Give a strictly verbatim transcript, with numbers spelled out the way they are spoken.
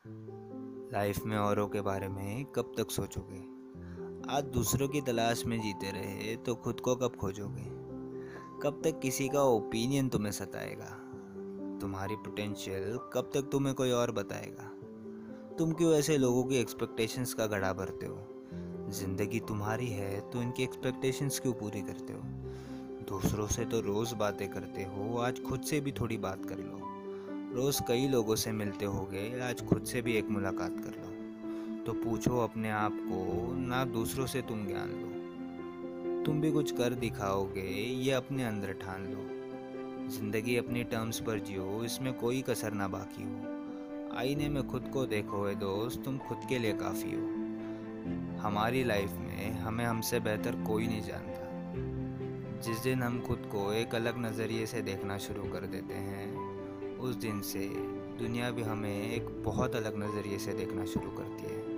Life में औरों के बारे में कब तक सोचोगे? आज दूसरों की तलाश में जीते रहे तो खुद को कब खोजोगे? कब तक किसी का ओपिनियन तुम्हें सताएगा? तुम्हारी पोटेंशियल कब तक तुम्हें कोई और बताएगा? तुम क्यों ऐसे लोगों की एक्सपेक्टेशंस का घड़ा भरते हो? जिंदगी तुम्हारी है तो इनकी एक्सपेक्टेशंस क्यों पूरी करते हो? दूसरों से तो रोज बातें करते हो, आज खुद से भी थोड़ी बात कर लो। रोज कई लोगों से मिलते होगे, आज खुद से भी एक मुलाकात कर लो। तो पूछो अपने आप को, ना दूसरों से तुम ज्ञान लो। तुम भी कुछ कर दिखाओगे, ये अपने अंदर ठान लो। जिंदगी अपनी टर्म्स पर जियो, इसमें कोई कसर ना बाकी हो। आईने में खुद को देखो ए दोस्त, तुम खुद के लिए काफ़ी हो। हमारी लाइफ में हमें हमसे बेहतर कोई नहीं जानता। जिस दिन हम खुद को एक अलग नज़रिए से देखना शुरू कर देते हैं, उस दिन से दुनिया भी हमें एक बहुत अलग नज़रिए से देखना शुरू करती है।